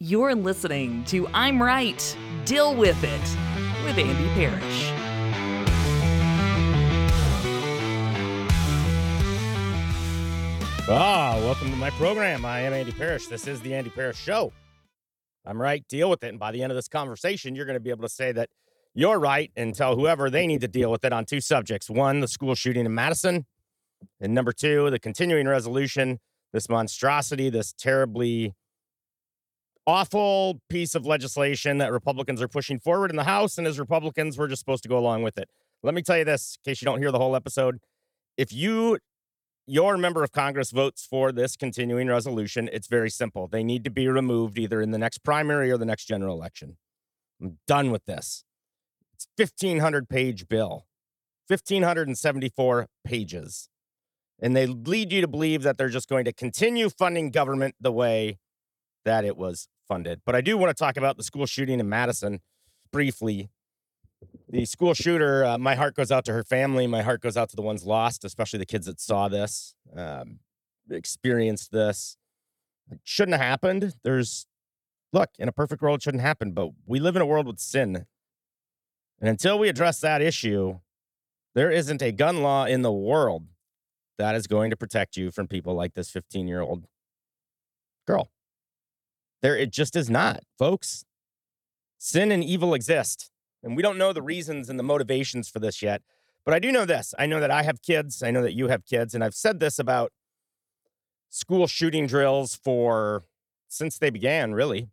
You're listening to I'm Right, Deal With It with Andy Parrish. Welcome to my program. I am Andy Parrish. This is the Andy Parrish Show. I'm right, deal with it. And by the end of this conversation, you're going to be able to say that you're right and tell whoever they need to deal with it on two subjects. One, the school shooting in Madison. And number two, the continuing resolution, this monstrosity, this terribly awful piece of legislation that Republicans are pushing forward in the House. And as Republicans, we're just supposed to go along with it. Let me tell you this, in case you don't hear the whole episode. If your member of Congress votes for this continuing resolution, it's very simple. They need to be removed either in the next primary or the next general election. I'm done with this. It's 1,500-page bill, 1,574 pages. And they lead you to believe that they're just going to continue funding government the way that it was funded. But I do want to talk about the school shooting in Madison briefly. The school shooter, my heart goes out to her family. My heart goes out to the ones lost, especially the kids that saw this, experienced this. It shouldn't have happened. Look, in a perfect world, it shouldn't happen, but we live in a world with sin. And until we address that issue, there isn't a gun law in the world that is going to protect you from people like this 15-year-old girl. It just is not, folks. Sin and evil exist. And we don't know the reasons and the motivations for this yet. But I do know this. I know that I have kids. I know that you have kids. And I've said this about school shooting drills since they began, really.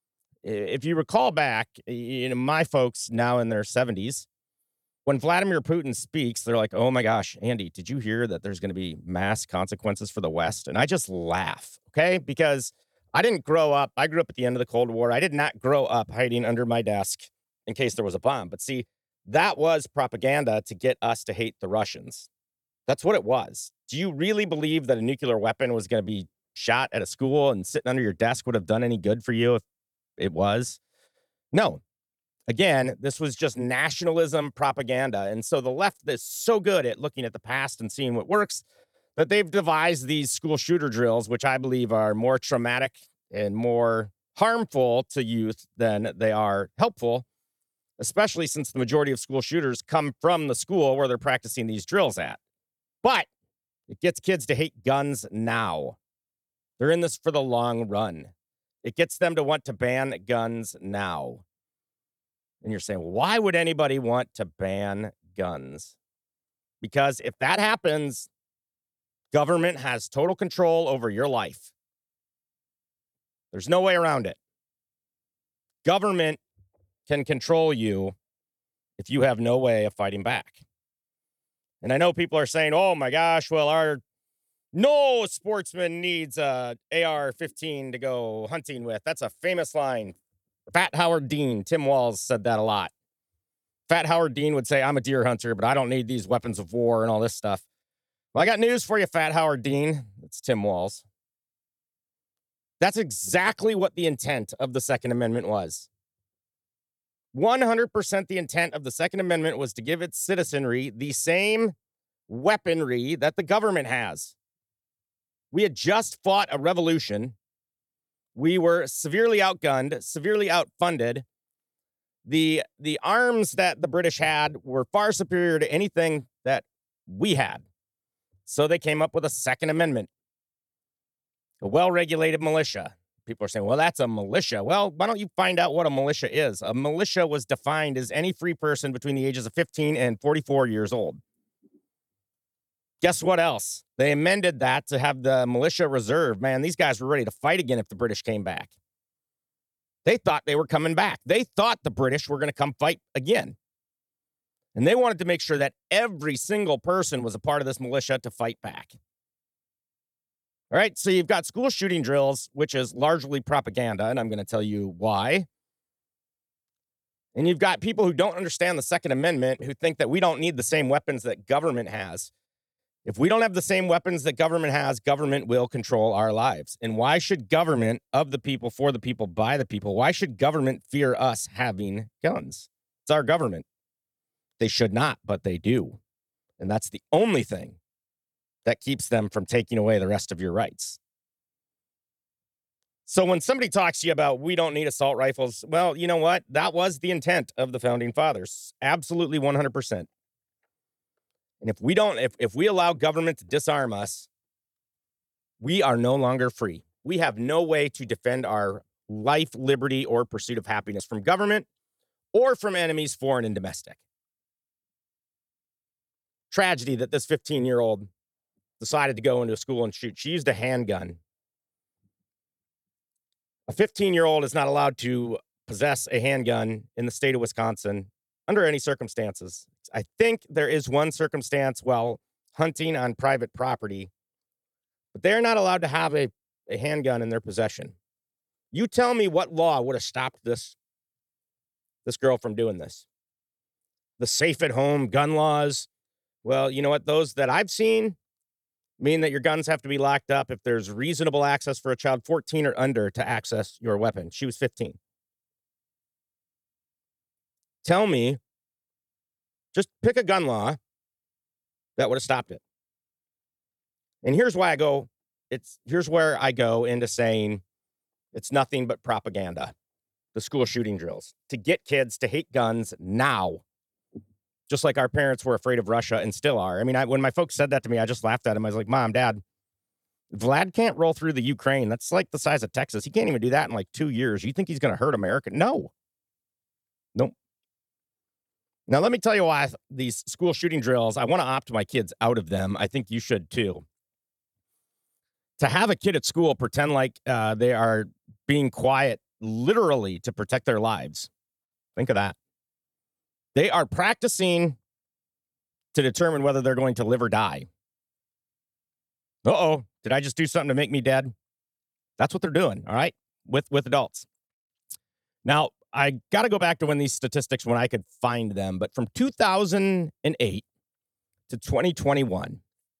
If you recall back, my folks now in their 70s, when Vladimir Putin speaks, they're like, oh my gosh, Andy, did you hear that there's going to be mass consequences for the West? And I just laugh, okay? Because I didn't grow up. I grew up at the end of the Cold War. I did not grow up hiding under my desk in case there was a bomb. But see, that was propaganda to get us to hate the Russians. That's what it was. Do you really believe that a nuclear weapon was going to be shot at a school and sitting under your desk would have done any good for you if it was? No. Again, this was just nationalism propaganda. And so the left is so good at looking at the past and seeing what works that they've devised these school shooter drills, which I believe are more traumatic and more harmful to youth than they are helpful, especially since the majority of school shooters come from the school where they're practicing these drills at. But it gets kids to hate guns now. They're in this for the long run. It gets them to want to ban guns now. And you're saying, why would anybody want to ban guns? Because if that happens, government has total control over your life. There's no way around it. Government can control you if you have no way of fighting back. And I know people are saying, oh my gosh, well, no sportsman needs a AR-15 to go hunting with. That's a famous line. Fat Howard Dean, Tim Walz said that a lot. Fat Howard Dean would say, I'm a deer hunter, but I don't need these weapons of war and all this stuff. Well, I got news for you, Fat Howard Dean. It's Tim Walz. That's exactly what the intent of the Second Amendment was. 100% the intent of the Second Amendment was to give its citizenry the same weaponry that the government has. We had just fought a revolution. We were severely outgunned, severely outfunded. The arms that the British had were far superior to anything that we had. So they came up with a Second Amendment, a well-regulated militia. People are saying, well, that's a militia. Well, why don't you find out what a militia is? A militia was defined as any free person between the ages of 15 and 44 years old. Guess what else? They amended that to have the militia reserve. Man, these guys were ready to fight again if the British came back. They thought they were coming back. They thought the British were going to come fight again. And they wanted to make sure that every single person was a part of this militia to fight back. All right, so you've got school shooting drills, which is largely propaganda, and I'm going to tell you why. And you've got people who don't understand the Second Amendment who think that we don't need the same weapons that government has. If we don't have the same weapons that government has, government will control our lives. And why should government, of the people, for the people, by the people, why should government fear us having guns? It's our government. They should not, but they do. And that's the only thing that keeps them from taking away the rest of your rights. So when somebody talks to you about we don't need assault rifles, well, you know what? That was the intent of the founding fathers. Absolutely 100%. And if we allow government to disarm us, we are no longer free. We have no way to defend our life, liberty, or pursuit of happiness from government or from enemies, foreign and domestic. Tragedy that this 15-year-old decided to go into a school and shoot. She used a handgun. A 15-year-old is not allowed to possess a handgun in the state of Wisconsin under any circumstances. I think there is one circumstance while hunting on private property, but they're not allowed to have a handgun in their possession. You tell me what law would have stopped this girl from doing this. The safe at home gun laws, well, you know what? Those that I've seen mean that your guns have to be locked up if there's reasonable access for a child 14 or under to access your weapon. She was 15. Tell me, just pick a gun law that would have stopped it. And here's why here's where I go into saying it's nothing but propaganda. The school shooting drills to get kids to hate guns now. Just like our parents were afraid of Russia and still are. I mean, when my folks said that to me, I just laughed at them. I was like, Mom, Dad, Vlad can't roll through the Ukraine. That's like the size of Texas. He can't even do that in like 2 years. You think he's going to hurt America? No. Nope. Now, let me tell you why these school shooting drills, I want to opt my kids out of them. I think you should too. To have a kid at school pretend like they are being quiet literally to protect their lives. Think of that. They are practicing to determine whether they're going to live or die. Uh-oh, did I just do something to make me dead? That's what they're doing, all right, with adults. Now, I got to go back to when I could find them, but from 2008 to 2021,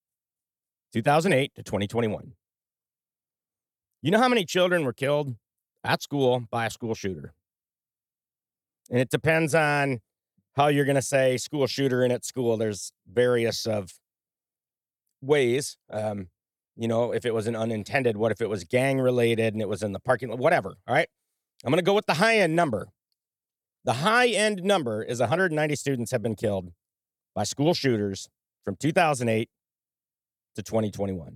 you know how many children were killed at school by a school shooter? And it depends on how you're going to say school shooter and at school. There's various of ways. If it was an unintended, what if it was gang related and it was in the parking lot, whatever. All right. I'm going to go with the high end number. The high end number is 190 students have been killed by school shooters from 2008 to 2021.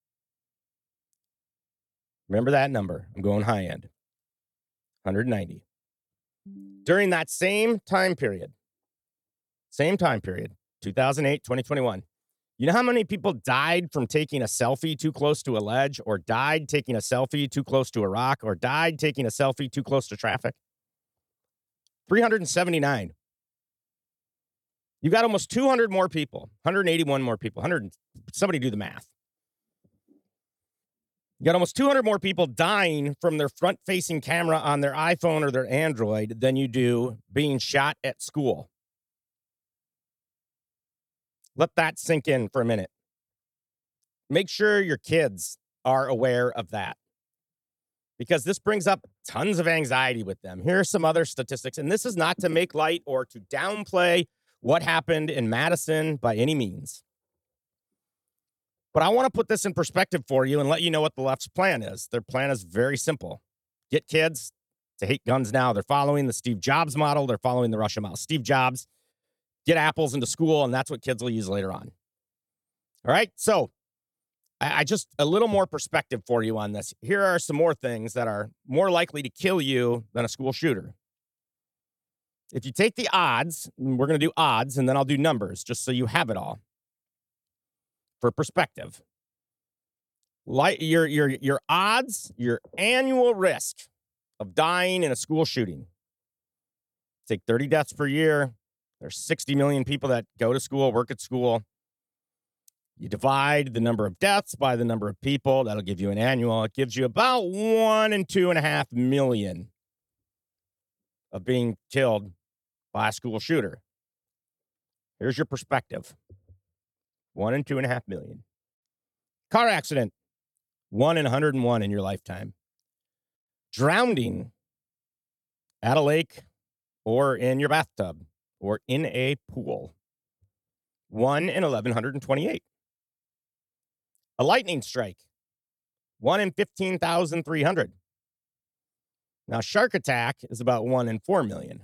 Remember that number. I'm going high end. 190. During that same time period, 2008, 2021, you know how many people died from taking a selfie too close to a ledge, or died taking a selfie too close to a rock, or died taking a selfie too close to traffic? 379. You got almost 200 more people, 181 more people, somebody do the math. You got almost 200 more people dying from their front-facing camera on their iPhone or their Android than you do being shot at school. Let that sink in for a minute. Make sure your kids are aware of that, because this brings up tons of anxiety with them. Here are some other statistics, and this is not to make light or to downplay what happened in Madison by any means. But I want to put this in perspective for you and let you know what the left's plan is. Their plan is very simple. Get kids to hate guns now. They're following the Steve Jobs model. They're following the Russia model. Steve Jobs, get apples into school, and that's what kids will use later on. All right? So I just a little more perspective for you on this. Here are some more things that are more likely to kill you than a school shooter. If you take the odds, we're going to do odds, and then I'll do numbers just so you have it all for perspective. Like your odds, your annual risk of dying in a school shooting. Take 30 deaths per year. There's 60 million people that go to school, work at school. You divide the number of deaths by the number of people. That'll give you an annual. It gives you about 1 and 2.5 million of being killed by a school shooter. Here's your perspective. 1 and 2.5 million. Car accident. 1 in 101 in your lifetime. Drowning at a lake or in your bathtub or in a pool. 1 in 1,128. A lightning strike. 1 in 15,300. Now, shark attack is about 1 in 4 million.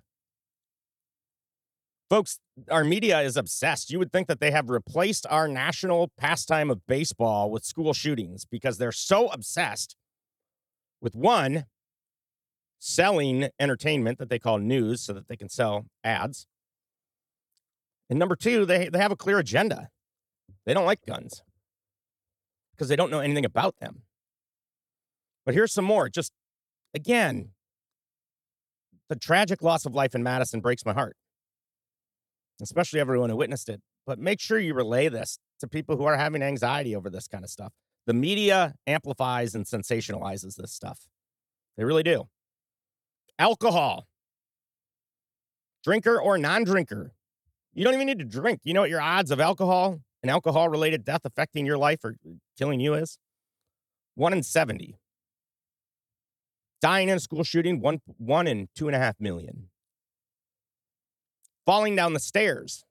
Folks, our media is obsessed. You would think that they have replaced our national pastime of baseball with school shootings because they're so obsessed with, one, selling entertainment that they call news so that they can sell ads. And number two, they have a clear agenda. They don't like guns because they don't know anything about them. But here's some more. Just, again, the tragic loss of life in Madison breaks my heart, especially everyone who witnessed it. But make sure you relay this to people who are having anxiety over this kind of stuff. The media amplifies and sensationalizes this stuff. They really do. Alcohol. Drinker or non-drinker. You don't even need to drink. You know what your odds of alcohol and alcohol-related death affecting your life or killing you is? 1 in 70. Dying in a school shooting, 1 in 2.5 million. Falling down the stairs,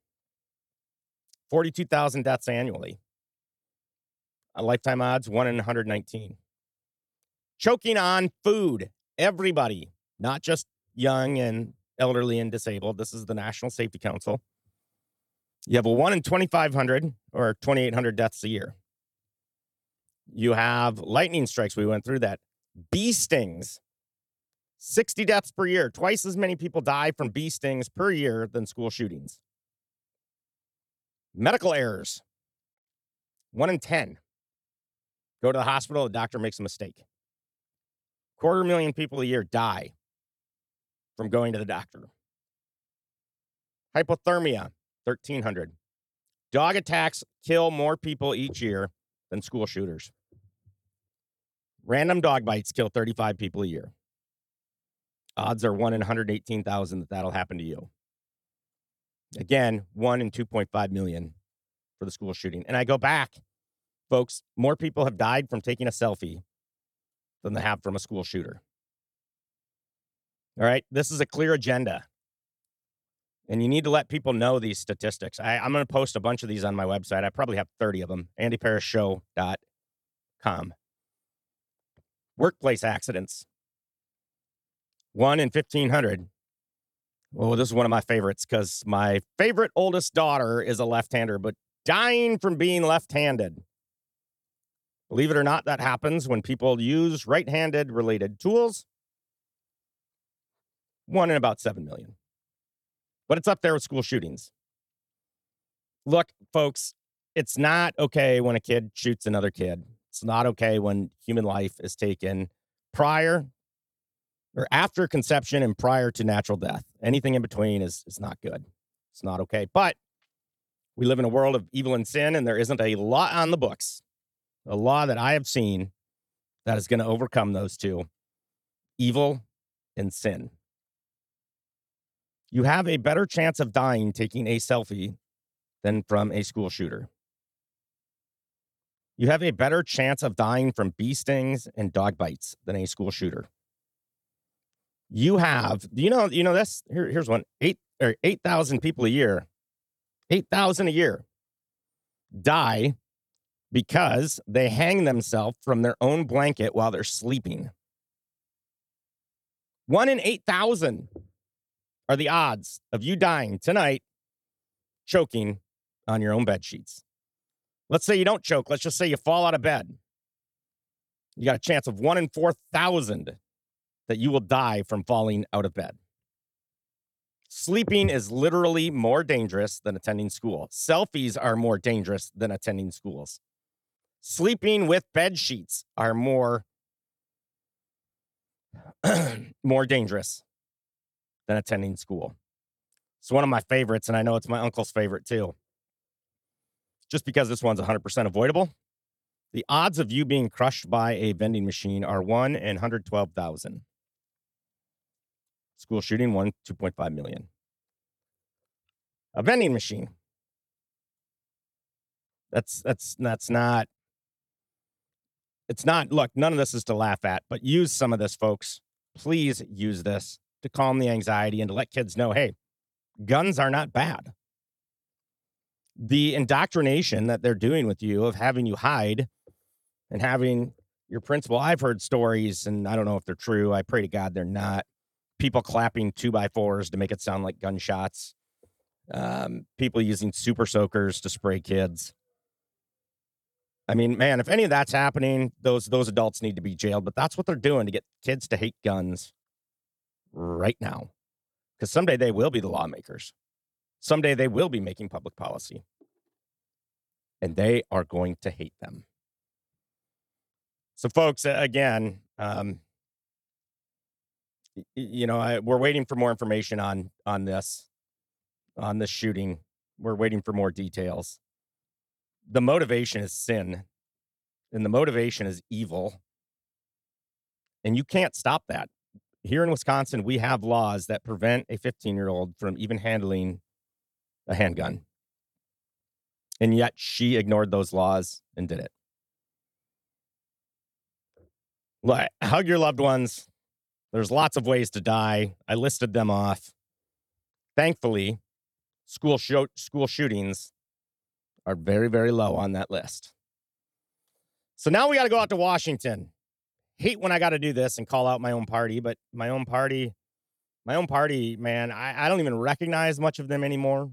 42,000 deaths annually. Lifetime odds, 1 in 119. Choking on food, everybody, not just young and elderly and disabled. This is the National Safety Council. You have a 1 in 2,500 or 2,800 deaths a year. You have lightning strikes. We went through that. Bee stings, 60 deaths per year. Twice as many people die from bee stings per year than school shootings. Medical errors, 1 in 10. Go to the hospital, the doctor makes a mistake. 250,000 people a year die from going to the doctor. Hypothermia, 1,300. Dog attacks kill more people each year than school shooters. Random dog bites kill 35 people a year. Odds are 1 in 118,000 that that'll happen to you. Again, 1 in 2.5 million for the school shooting. And I go back, folks, more people have died from taking a selfie than they have from a school shooter. All right, this is a clear agenda. And you need to let people know these statistics. I'm going to post a bunch of these on my website. I probably have 30 of them, andyparrishshow.com. Workplace accidents, 1 in 1,500. Well, this is one of my favorites because my favorite oldest daughter is a left-hander, but dying from being left-handed. Believe it or not, that happens when people use right-handed related tools. 1 in about 7 million. But it's up there with school shootings. Look, folks, it's not okay when a kid shoots another kid. It's not okay when human life is taken prior or after conception and prior to natural death. Anything in between is not good. It's not okay. But we live in a world of evil and sin, and there isn't a law on the books, a law that I have seen that is going to overcome those two, evil and sin. You have a better chance of dying taking a selfie than from a school shooter. You have a better chance of dying from bee stings and dog bites than a school shooter. You have, you know this? Here's one. 8,000 people a year, 8,000 a year die because they hang themselves from their own blanket while they're sleeping. 1 in 8,000 are the odds of you dying tonight choking on your own bed sheets. Let's say you don't choke. Let's just say you fall out of bed. You got a chance of 1 in 4,000 that you will die from falling out of bed. Sleeping is literally more dangerous than attending school. Selfies are more dangerous than attending schools. Sleeping with bed sheets are more dangerous than attending school. It's one of my favorites, and I know it's my uncle's favorite too. Just because this one's 100% avoidable, the odds of you being crushed by a vending machine are 1 in 112,000. School shooting, 2.5 million. A vending machine. That's not. It's not. Look, none of this is to laugh at, but use some of this, folks. Please use this to calm the anxiety and to let kids know, hey, guns are not bad. The indoctrination that they're doing with you of having you hide and having your principal. I've heard stories, and I don't know if they're true. I pray to God they're not. People clapping 2x4s to make it sound like gunshots. People using super soakers to spray kids. I mean, man, if any of that's happening, those adults need to be jailed. But that's what they're doing to get kids to hate guns right now. Because someday they will be the lawmakers. Someday they will be making public policy. And they are going to hate them. So, folks, again, we're waiting for more information on this shooting. We're waiting for more details. The motivation is sin, and the motivation is evil, and you can't stop that. Here in Wisconsin, we have laws that prevent a 15-year-old from even handling a handgun, and yet she ignored those laws and did it. Hug your loved ones. There's lots of ways to die. I listed them off. Thankfully, school shootings are very, very low on that list. So now we got to go out to Washington. Hate when I got to do this and call out my own party, but my own party, man, I don't even recognize much of them anymore.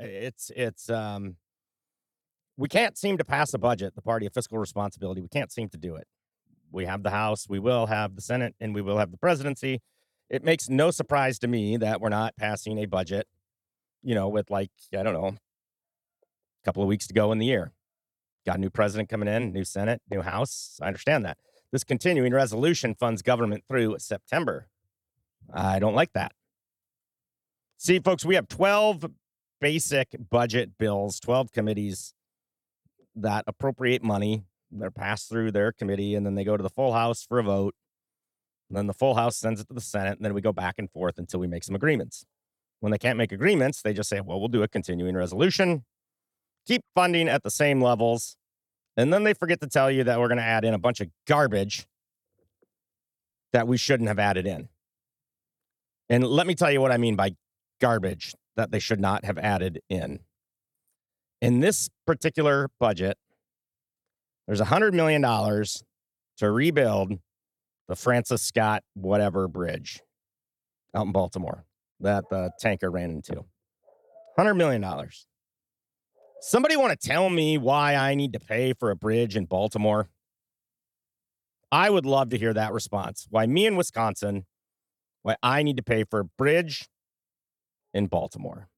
We can't seem to pass a budget, the party of fiscal responsibility. We can't seem to do it. We have the House, we will have the Senate, and we will have the presidency. It makes no surprise to me that we're not passing a budget, with a couple of weeks to go in the year. Got a new president coming in, new Senate, new House. I understand that. This continuing resolution funds government through September. I don't like that. See, folks, we have 12 basic budget bills, 12 committees that appropriate money. They're passed through their committee, and then they go to the full House for a vote. And then the full House sends it to the Senate, and then we go back and forth until we make some agreements. When they can't make agreements, they just say, well, we'll do a continuing resolution, keep funding at the same levels, and then they forget to tell you that we're going to add in a bunch of garbage that we shouldn't have added in. And let me tell you what I mean by garbage that they should not have added in. In this particular budget, there's $100 million to rebuild the Francis Scott whatever bridge out in Baltimore that the tanker ran into. $100 million. Somebody want to tell me why I need to pay for a bridge in Baltimore? I would love to hear that response. Why me in Wisconsin, why I need to pay for a bridge in Baltimore.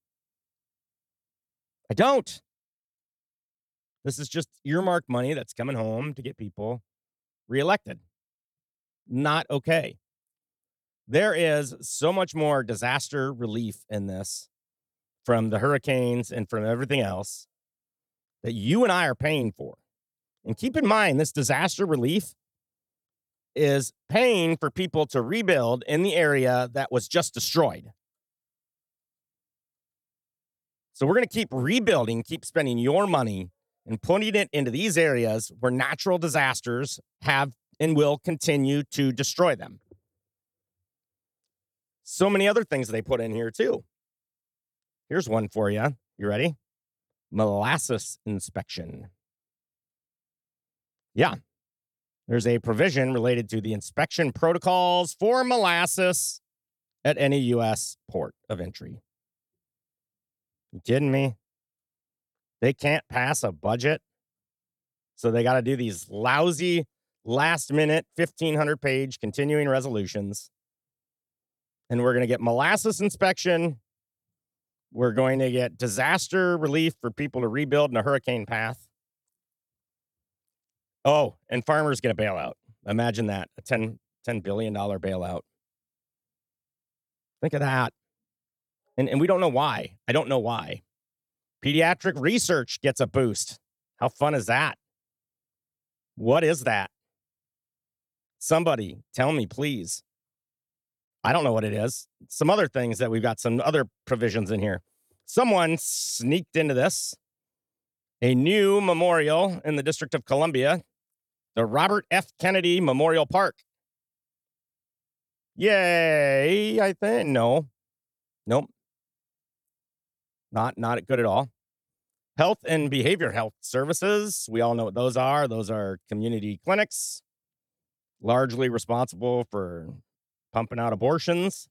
I don't. This is just earmarked money that's coming home to get people reelected. Not okay. There is so much more disaster relief in this from the hurricanes and from everything else that you and I are paying for. And keep in mind, this disaster relief is paying for people to rebuild in the area that was just destroyed. So we're going to keep rebuilding, keep spending your money and putting it into these areas where natural disasters have and will continue to destroy them. So many other things they put in here, too. Here's one for you. You ready? Molasses inspection. Yeah. There's a provision related to the inspection protocols for molasses at any U.S. port of entry. You kidding me? They can't pass a budget, so they got to do these lousy, last-minute, 1,500-page continuing resolutions. And we're going to get molasses inspection. We're going to get disaster relief for people to rebuild in a hurricane path. Oh, and farmers get a bailout. Imagine that, a $10 billion bailout. Think of that. And we don't know why. I don't know why. Pediatric research gets a boost. How fun is that? What is that? Somebody tell me, please. I don't know what it is. Some other things that we've got some other provisions in here. Someone sneaked into this. A new memorial in the District of Columbia, the Robert F. Kennedy Memorial Park. Yay, I think. No. Nope. Not good at all. Health and behavior health services. We all know what those are. Those are community clinics. largely responsible for pumping out abortions.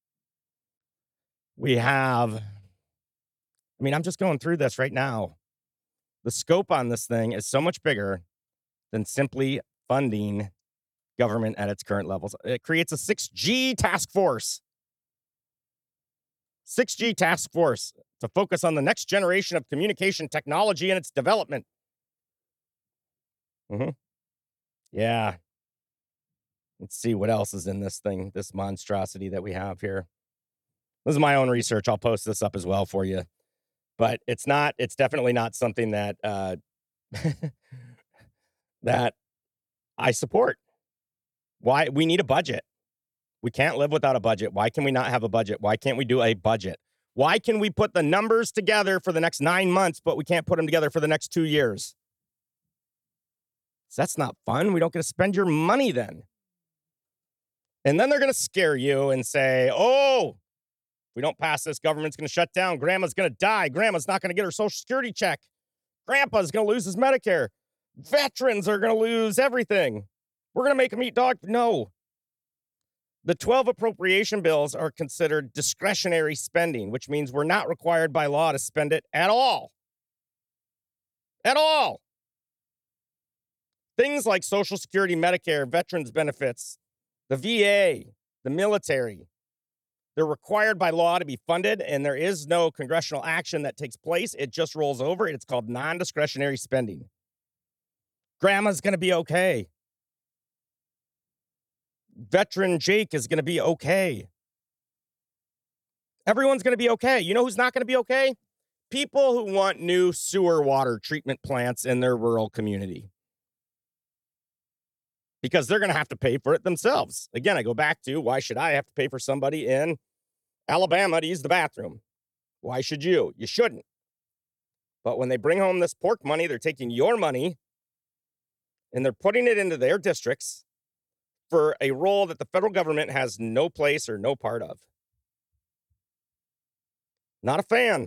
We have, I'm just going through this right now. The scope on this thing is so much bigger than simply funding government at its current levels. It creates a 6G task force. 6G task force to focus on the next generation of communication technology and its development. Yeah. Let's see what else is in this thing, this monstrosity that we have here. This is my own research. I'll post this up as well for you. But it's definitely not something that that I support. Why? We need a budget. We can't live without a budget. Why can we not have a budget? Why can't we do a budget? Why can we put the numbers together for the next 9 months, but we can't put them together for the next 2 years? So that's not fun. We don't get to spend your money then. And then they're going to scare you and say, oh, if we don't pass this, government's going to shut down. Grandma's going to die. Grandma's not going to get her Social Security check. Grandpa's going to lose his Medicare. Veterans are going to lose everything. We're going to make them eat dog. No. The 12 appropriation bills are considered discretionary spending, which means we're not required by law to spend it at all. At all. Things like Social Security, Medicare, veterans benefits, the VA, the military, they're required by law to be funded, and there is no congressional action that takes place. It just rolls over. It's called non-discretionary spending. Grandma's going to be okay. Veteran Jake is going to be okay. Everyone's going to be okay. You know who's not going to be okay? People who want new sewer water treatment plants in their rural community. Because they're going to have to pay for it themselves. Again, I go back to, why should I have to pay for somebody in Alabama to use the bathroom? Why should you? You shouldn't. But when they bring home this pork money, they're taking your money and they're putting it into their districts for a role that the federal government has no place or no part of. Not a fan.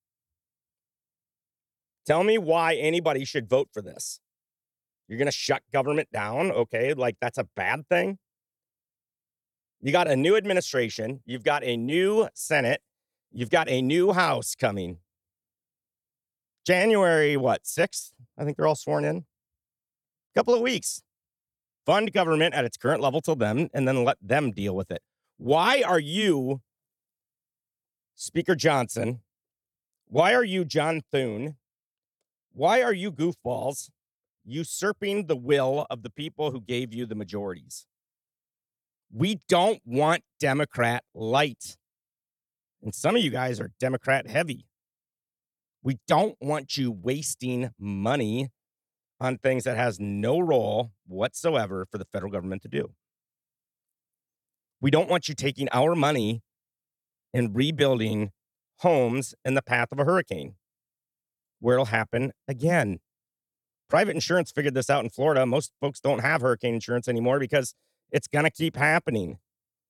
Tell me why anybody should vote for this. You're going to shut government down? Okay, like that's a bad thing? You got a new administration. You've got a new Senate. You've got a new House coming. January, 6th? I think they're all sworn in. Couple of weeks. Fund government at its current level till then, and then let them deal with it. Why are you, Speaker Johnson? Why are you, John Thune? Why are you goofballs usurping the will of the people who gave you the majorities? We don't want Democrat light. And some of you guys are Democrat heavy. We don't want you wasting money on things that has no role whatsoever for the federal government to do. We don't want you taking our money and rebuilding homes in the path of a hurricane, where it'll happen again. Private insurance figured this out in Florida. Most folks don't have hurricane insurance anymore because it's going to keep happening.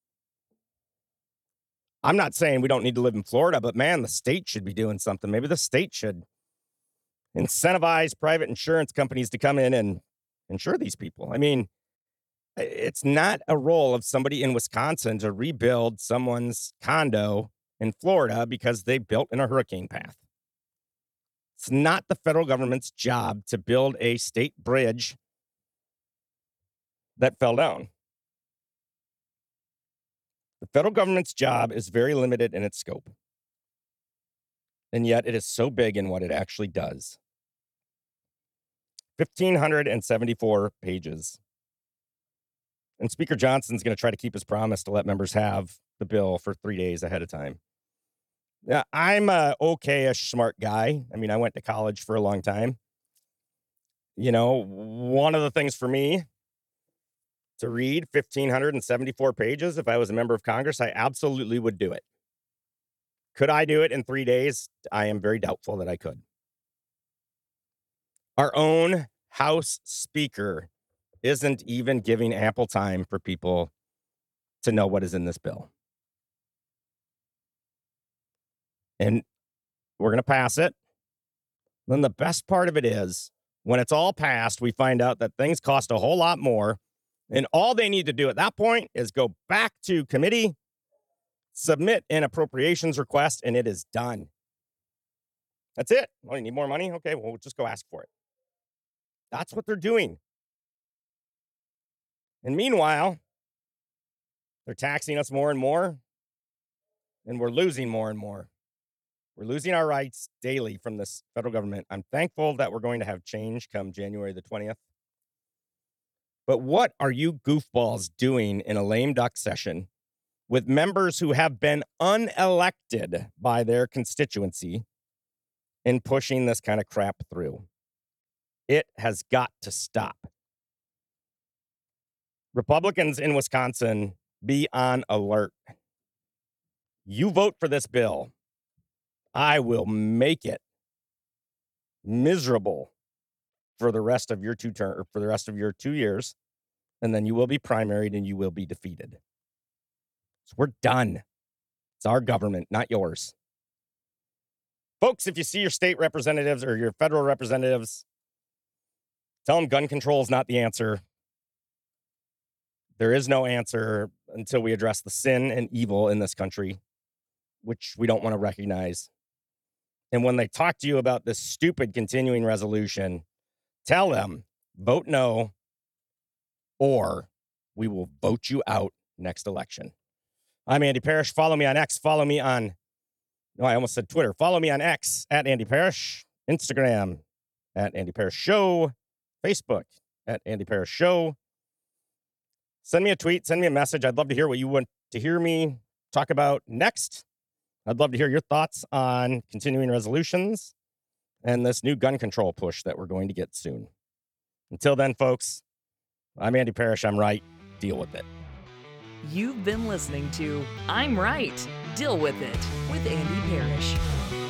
I'm not saying we don't need to live in Florida, but man, the state should be doing something. Maybe the state should incentivize private insurance companies to come in and insure these people. I mean, it's not a role of somebody in Wisconsin to rebuild someone's condo in Florida because they built in a hurricane path. It's not the federal government's job to build a state bridge that fell down. The federal government's job is very limited in its scope. And yet it is so big in what it actually does. 1,574 pages. And Speaker Johnson's going to try to keep his promise to let members have the bill for 3 days ahead of time. Yeah, I'm a okay-ish smart guy. I mean, I went to college for a long time. You know, one of the things for me to read 1,574 pages, if I was a member of Congress, I absolutely would do it. Could I do it in 3 days? I am very doubtful that I could. Our own House Speaker isn't even giving ample time for people to know what is in this bill. And we're going to pass it. Then the best part of it is when it's all passed, we find out that things cost a whole lot more And all they need to do at that point is go back to committee, submit an appropriations request, and it is done. That's it. Oh, you need more money? Okay, well, we'll just go ask for it. That's what they're doing. And meanwhile, they're taxing us more and more, and we're losing more and more. We're losing our rights daily from this federal government. I'm thankful that we're going to have change come January the 20th. But what are you goofballs doing in a lame duck session with members who have been unelected by their constituency in pushing this kind of crap through? It has got to stop. Republicans in Wisconsin, be on alert. You vote for this bill, I will make it miserable for the rest of your 2 years, and then you will be primaried and you will be defeated. So we're done. It's our government, not yours. Folks, if you see your state representatives or your federal representatives, tell them gun control is not the answer. There is no answer until we address the sin and evil in this country, which we don't want to recognize. And when they talk to you about this stupid continuing resolution, tell them, vote no, or we will vote you out next election. I'm Andy Parrish. Follow me on X. Follow me on, I almost said Twitter. Follow me on X at Andy Parrish, Instagram at Andy Parrish Show, Facebook at Andy Parrish Show. Send me a tweet, send me a message. I'd love to hear what you want to hear me talk about next. I'd love to hear your thoughts on continuing resolutions and this new gun control push that we're going to get soon. Until then, folks, I'm Andy Parrish. I'm right. Deal with it. You've been listening to I'm Right, Deal with It with Andy Parrish.